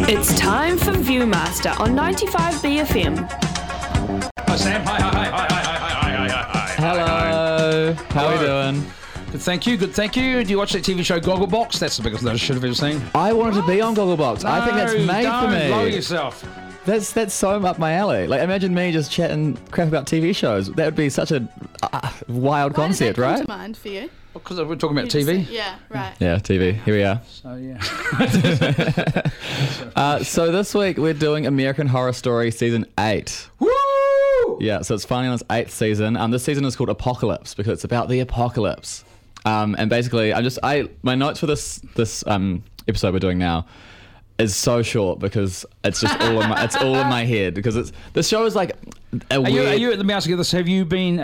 It's time for Viewmaster on 95BFM. Hi, Sam. Hi. Hello. How are we doing? Good, thank you. Do you watch that TV show Gogglebox? That's the biggest notice I should have ever seen. I wanted to be on Gogglebox. I think that's made for me. Blow yourself. That's so up my alley. Like, imagine me just chatting crap about TV shows. That would be such a wild concept, Why right? did that come to mind for you? Because we're talking about You just TV. said- yeah, right. Yeah, TV. Here we are. So, yeah. So this week we're doing American Horror Story Season 8. Woo! Yeah, so it's finally on its 8th season. This season is called Apocalypse because it's about the apocalypse. And basically, my notes for this episode we're doing now is so short because it's just all in my head because this show is like a weird... Are you, let me ask you this, have you been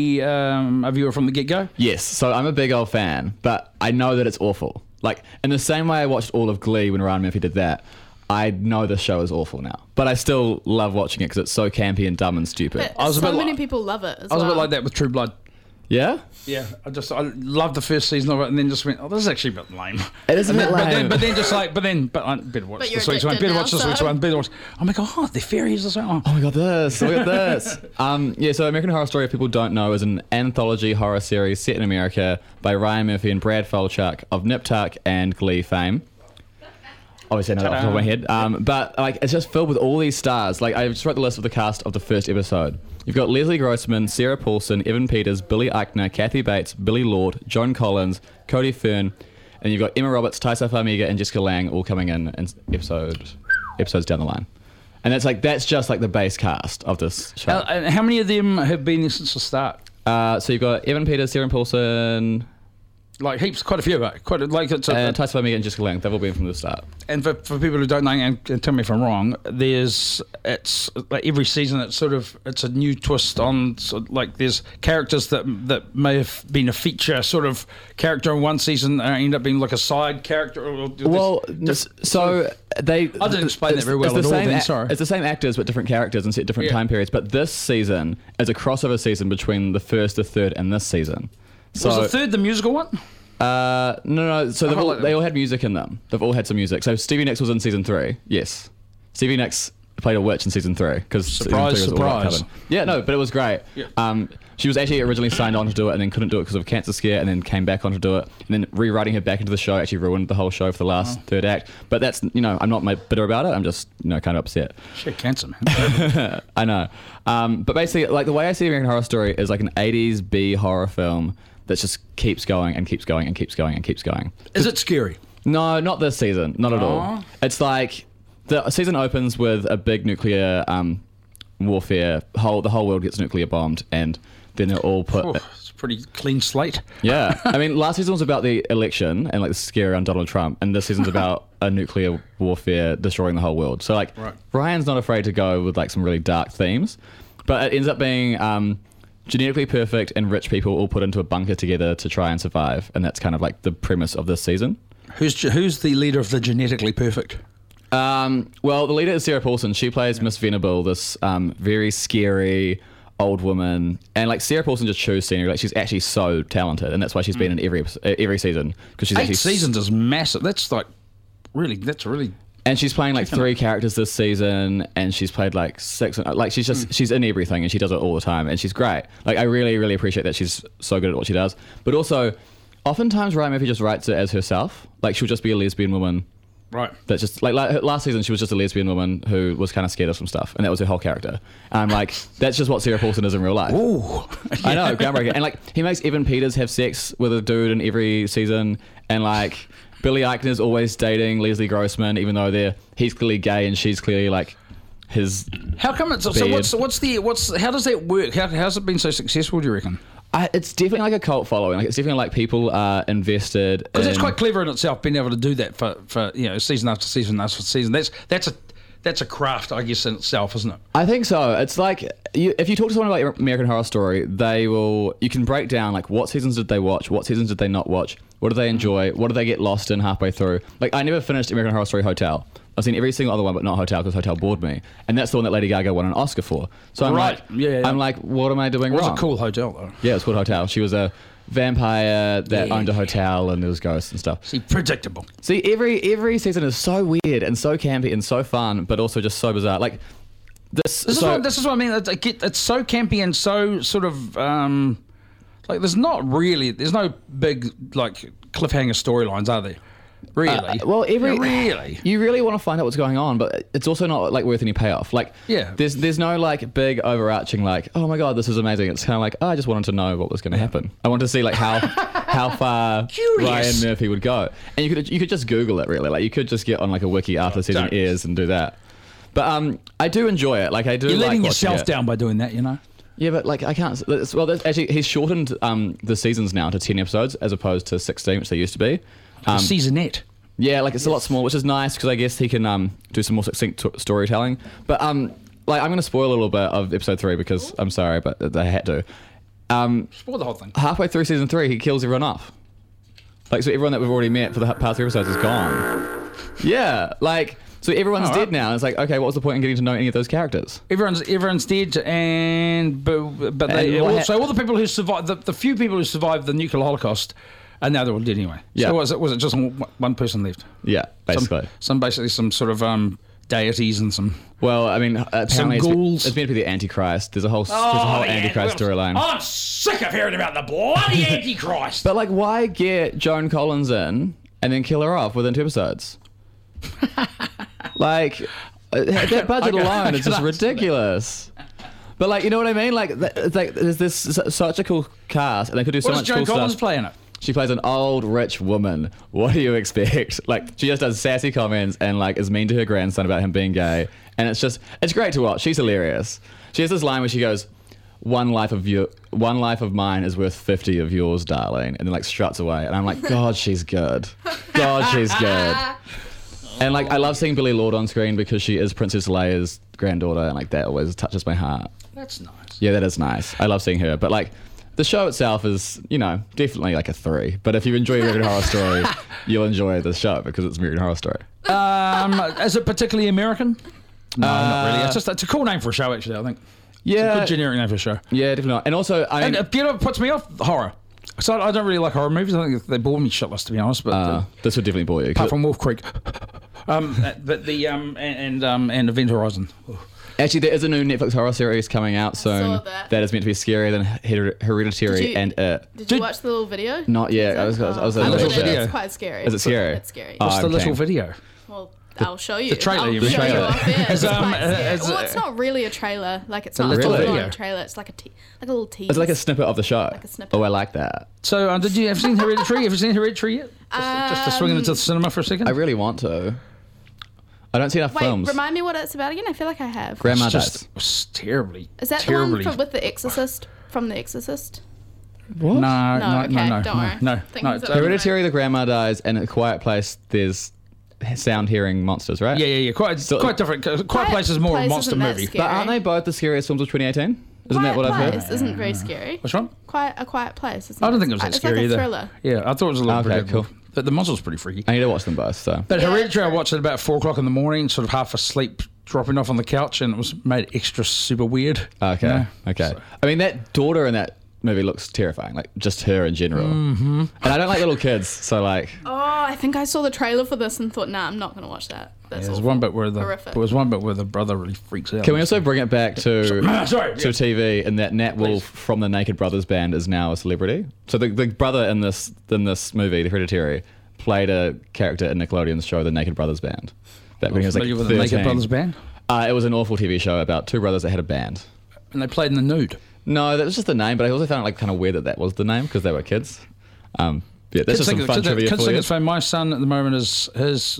a viewer from the get-go? Yes, so I'm a big old fan, but I know that it's awful. Like, in the same way I watched all of Glee when Ryan Murphy did that, I know this show is awful now. But I still love watching it because it's so campy and dumb and stupid. But was a bit so many like- people love it as I was well. a bit like that with True Blood. Yeah? Yeah, I loved the first season of it, and then just went, this is actually a bit lame. It is a bit lame. But then I better watch But you're this week's one. addicted Better watch now, this week's so- one. Better watch. Oh my god, they're fairies as well. Oh my god, look at this. Yeah, so American Horror Story, if people don't know, is an anthology horror series set in America by Ryan Murphy and Brad Falchuk of Nip Tuck and Glee fame. Obviously, I know that off the top of my head. But like, it's just filled with all these stars. Like, I just wrote the list of the cast of the first episode. You've got Leslie Grossman, Sarah Paulson, Evan Peters, Billy Eichner, Kathy Bates, Billy Lord, Joan Collins, Cody Fern, and you've got Emma Roberts, Taissa Farmiga, and Jessica Lange all coming in episodes down the line. And that's just like the base cast of this show. And how many of them have been there since the start? So you've got Evan Peters, Sarah Paulson, Like heaps, quite a few. It's Taissa Farmiga, and Jessica Lange. They've all been from the start. And for people who don't know, and tell me if I'm wrong, it's like every season it's a new twist on like there's characters that may have been a feature sort of character in one season end up being like a side character. Well, so they... I didn't explain that very well it's the at all same then, sorry. It's the same actors but different characters and set different Yeah. time periods. But this season is a crossover season between the first, the third, and this season. So, Was the third the musical one? No. So they all had music in them. They've all had some music. So Stevie Nicks was in season 3. Yes, Stevie Nicks played a witch in season 3 because Surprise. Yeah, no, but it was great. Yeah. She was actually originally signed on to do it and then couldn't do it because of a cancer scare and then came back on to do it. And then rewriting her back into the show actually ruined the whole show for the last third act. But that's, I'm not bitter about it. I'm just, kind of upset. She had cancer, man. I know. But basically, like the way I see American Horror Story is like an 80s B horror film that just keeps going and keeps going and keeps going and keeps going. Is it scary? No, not this season. Not at all. It's like the season opens with a big nuclear warfare. The whole world gets nuclear bombed, and then they're all put. It's a pretty clean slate. Yeah, I mean, last season was about the election and like the scare around Donald Trump, and this season's about a nuclear warfare destroying the whole world. So like, Right. Ryan's not afraid to go with like some really dark themes, but it ends up being genetically perfect and rich people all put into a bunker together to try and survive, and that's kind of like the premise of this season. Who's the leader of the genetically perfect? Well, the leader is Sarah Paulson. She plays Miss Venable, this very scary old woman, and like Sarah Paulson just chose scenery. Like she's actually so talented, and that's why she's been in every season because she's 8 actually seasons is massive. That's really. And she's playing like 3 characters this season, and she's played like 6. Like she's in everything, and she does it all the time, and she's great. Like I really, really appreciate that she's so good at what she does. But also, oftentimes Ryan Murphy just writes it as herself. Like she'll just be a lesbian woman. Right. That's just like last season she was just a lesbian woman who was kind of scared of some stuff, and that was her whole character. And I'm like, that's just what Sarah Paulson is in real life. Ooh. I know, groundbreaking. And like he makes Evan Peters have sex with a dude in every season, and like Billy Eichner's always dating Leslie Grossman, even though he's clearly gay and she's clearly like his. How come it's so? How does that work? How's it been so successful? Do you reckon? It's definitely like a cult following. Like it's definitely like people are invested. Because it's quite clever in itself, being able to do that for season after season after season. That's a craft, I guess, in itself, isn't it? I think so. It's like if you talk to someone about American Horror Story, you can break down like what seasons did they watch, what seasons did they not watch, what do they enjoy, what do they get lost in halfway through. Like I never finished American Horror Story Hotel. I've seen every single other one, but not Hotel, because Hotel bored me, and that's the one that Lady Gaga won an Oscar for. So I'm Right. like, Yeah. I'm like, what am I doing It was wrong? a cool hotel, though. Yeah, it's called Hotel. She was a vampire that owned a hotel and there was ghosts and stuff. See, predictable. See, every season is so weird and so campy and so fun, but also just so bizarre. Like this is what I mean. It's so campy and so sort of like there's no big like cliffhanger storylines, are there? Really? Really, you really want to find out what's going on, but it's also not like worth any payoff. Like, there's no like big overarching like, oh my god, this is amazing. It's kind of like, oh, I just wanted to know what was going to happen. I wanted to see like how far Ryan Murphy would go, and you could just Google it really. Like, you could just get on like a wiki after the season airs and do that. But I do enjoy it. Like, I do. You're like letting yourself down by doing that, you know. Yeah, but like I can't. Well, actually, he's shortened the seasons now to 10 episodes as opposed to 16, which they used to be. Seasonette. Yeah, like it's a lot smaller, which is nice because I guess he can do some more succinct storytelling. But like I'm going to spoil a little bit of episode 3 because I'm sorry, but I had to. Spoil the whole thing. Halfway through season 3, he kills everyone off. Like, so everyone that we've already met for the past 3 episodes is gone. Yeah, like so everyone's dead now. It's like, okay, what was the point in getting to know any of those characters? Everyone's dead, and but they also all the people who survived the few people who survived the nuclear holocaust. And now they're all dead anyway. Yeah. So was it just one person left? Yeah, basically. Some sort of deities and some. Well, I mean, apparently ghouls. It's meant to be the Antichrist. There's a whole Antichrist storyline. I'm sick of hearing about the bloody Antichrist. But like, why get Joan Collins in and then kill her off within 2 episodes? Like, that budget alone is just ridiculous. But like, you know what I mean? Like, it's like there's this such a cool cast, and they could do so much cool stuff. What does Joan Collins play in it? She plays an old rich woman. What do you expect? Like, she just does sassy comments and like is mean to her grandson about him being gay, and it's great to watch. She's hilarious. She has this line where she goes, one life of mine is worth 50 of yours, darling," and then like struts away, and I'm like, God, she's good. God, she's good. And like, I love seeing Billie Lourd on screen because she is Princess Leia's granddaughter, and like that always touches my heart. That's nice. Yeah, that is nice. I love seeing her, but like, the show itself is, you know, definitely like a 3. But if you enjoy American Horror Story, you'll enjoy the show because it's American Horror Story. Is it particularly American? No, not really. It's a cool name for a show, actually, I think. Yeah. It's a good generic name for a show. Yeah, definitely not. And also, I mean... you know what puts me off? Horror. So I don't really like horror movies. I think they bore me shitless, to be honest. But this would definitely bore you. Apart from Wolf Creek. But the... and Event Horizon. Actually, there is a new Netflix horror series coming out soon that is meant to be scarier than Hereditary and Did you watch the little video? Not yet. I was video. It's quite scary. Is it scary? It's scary. What's the little video? Well, I'll show you. The trailer, you mean? The trailer. It's it's not really a trailer. Like, it's not a full-on trailer. It's like a little tease. It's like a snippet of the show. Like a snippet. Oh, I like that. So, have you seen Hereditary? Have you seen Hereditary yet? Just to swing into the cinema for a second? I really want to. I don't see enough films. Remind me what it's about again. I feel like I have. Grandma dies. It's terribly. Is that the one with The Exorcist? From The Exorcist? What? No. Don't worry. No. Hereditary, the grandma dies, and in A Quiet Place, there's sound-hearing monsters, right? Yeah. Quite different. Quiet Place is more a monster movie. Scary. But aren't they both the scariest films of 2018? Isn't that what I've heard? Quiet Place isn't very scary. Which one? A Quiet Place. I don't think it was that scary either. It's like a thriller. Yeah, I thought it was a little bit cool. But the monster was pretty freaky. I need to watch them both. So. But Hereditary, I watched it about 4 o'clock in the morning, sort of half asleep, dropping off on the couch, and it was made extra super weird. Okay. You know? Okay. So. I mean, that daughter in that movie looks terrifying, like just her in general. Mm-hmm. And I don't like little kids, so like. Oh, I think I saw the trailer for this and thought, nah, I'm not going to watch that. There's one bit where the brother really freaks out. Can we also bring it back to TV, and that Nat Wolff from the Naked Brothers band is now a celebrity? So the brother in this movie, The Hereditary, played a character in Nickelodeon's show The Naked Brothers Band. Back when he was like 13. With the Naked Brothers Band? It was an awful TV show about 2 brothers that had a band. And they played in the nude. No, that was just the name, but I also found it like kind of weird that was the name because they were kids. Yeah, that's just some fun trivia for you. It's fun. My son at the moment is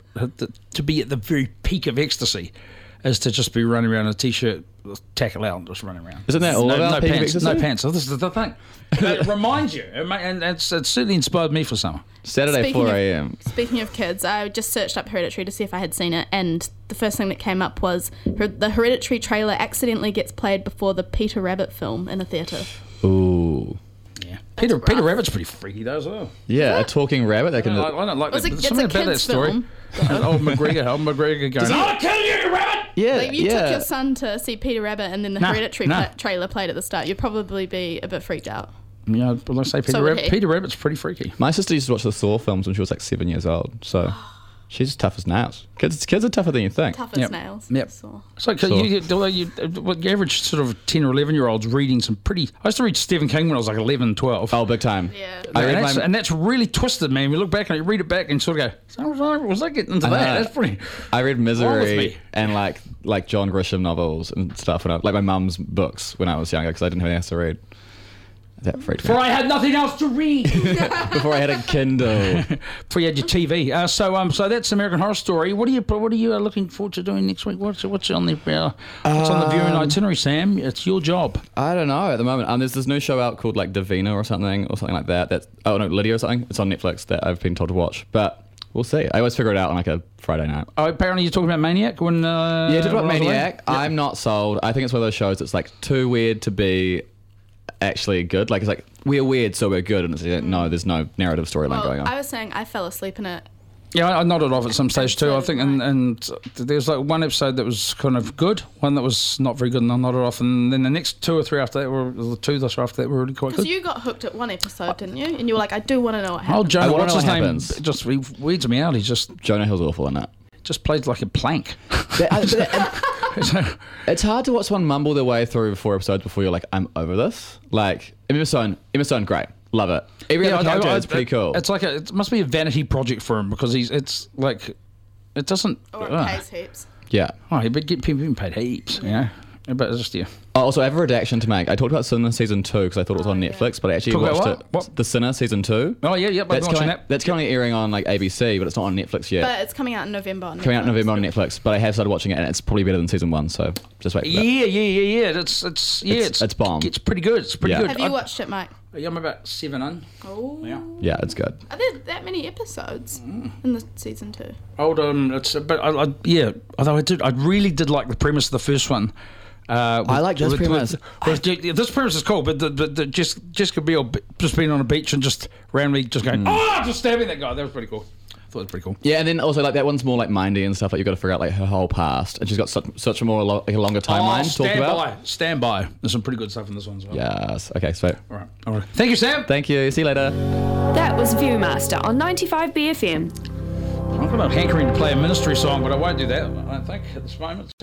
to be at the very peak of ecstasy is to just be running around in a t-shirt, tackle out, and just running around. Isn't that all about peak of ecstasy? No pants. So this is the thing. It reminds you, and it's certainly inspired me for summer. Saturday, 4 a.m. Speaking of kids, I just searched up Hereditary to see if I had seen it, and the first thing that came up was the Hereditary trailer accidentally gets played before the Peter Rabbit film in a theatre. Ooh. Yeah. Peter Rabbit's pretty freaky though as well. Yeah, a talking rabbit that can... I don't like that. It's something a about that kid's story. film. Old McGregor going, I'll kill you, rabbit! Yeah, like, if you took your son to see Peter Rabbit and then the Hereditary nah. trailer played at the start, you'd probably be a bit freaked out. Yeah, but let's say So would he. Peter Rabbit's pretty freaky. My sister used to watch the Saw films when she was like 7 years old, so she's tough as nails. Kids are tougher than you think. Tough as Yep. nails. Yep. So. It's like Sure. the average sort of 10 or 11-year-olds reading some pretty... I used to read Stephen King when I was like 11, 12. Oh, big time. Yeah. I read and that's really twisted, man. You look back and you read it back and sort of go, was I getting into that? That's pretty... I read wrong with Misery me? and like John Grisham novels and stuff, like my mum's books when I was younger because I didn't have anything else to read. That freaked me For out. I had nothing else to read. Before I had a Kindle. Before you had your TV. So that's American Horror Story. What are you looking forward to doing next week? What's on the viewing itinerary, Sam? It's your job. I don't know at the moment. There's this new show out called like Davina or something like that. Lydia or something. It's on Netflix that I've been told to watch, but we'll see. I always figure it out on like a Friday night. Oh, apparently you're talking about Maniac when Yeah, talk about when I was away? Maniac. Yeah. I'm not sold. I think it's one of those shows that's like too weird to be actually good. Like it's like we're weird, so we're good, and it's like, no, there's no narrative storyline going on. I was saying I fell asleep in it. Yeah, I nodded off at some stage too. I think, Right. and there's like one episode that was kind of good, one that was not very good, and I nodded off. And then the next two or three after that the two that's after that were really quite Because good. you got hooked at one episode, didn't you? And you were like, I do want to know what Oh, happened. Jonah, I wanna what's know his what name? happens. Just he weeds me out. He Jonah Hill's awful in it. just plays like a plank. It's hard to watch someone mumble their way through 4 episodes before you're like, I'm over this. Like Emma Stone, great, love it. Every other character is pretty cool. It's like it must be a vanity project for him because it's like it doesn't. Or it pays heaps. Yeah. Oh, he'd be getting paid heaps, you know. But it's just Also, I have a redaction to make. I talked about Sinner season 2 because I thought it was on Netflix, but I actually Talk about watched what? it. What? The Sinner season 2. Oh yeah, I've been watching that. That's currently airing on like ABC, but it's not on Netflix yet. But it's coming out in November. Coming out in November on Netflix, but I have started watching it, and it's probably better than season 1. So just wait for that. Yeah. It's bomb. It's pretty good. It's pretty Yeah. good. Have you watched it, Mike? Yeah, I'm about 7 in. Oh. Yeah. Yeah, it's good. Are there that many episodes in the season 2? Old although I really did like the premise of the first one. I like this premise. This premise is cool, but the Jessica Biel just being on a beach and just randomly just going, just stabbing that guy. That was pretty cool. I thought it was pretty cool. Yeah, and then also like that one's more like mindy and stuff. Like you've got to figure out like her whole past, and she's got such a more like a longer timeline to talk about. Stand by. There's some pretty good stuff in this one as well. Yes. Okay. Sweet. All right. Thank you, Sam. Thank you. See you later. That was Viewmaster on 95BFM. I'm about hankering to play a ministry song, but I won't do that, I don't think, at this moment.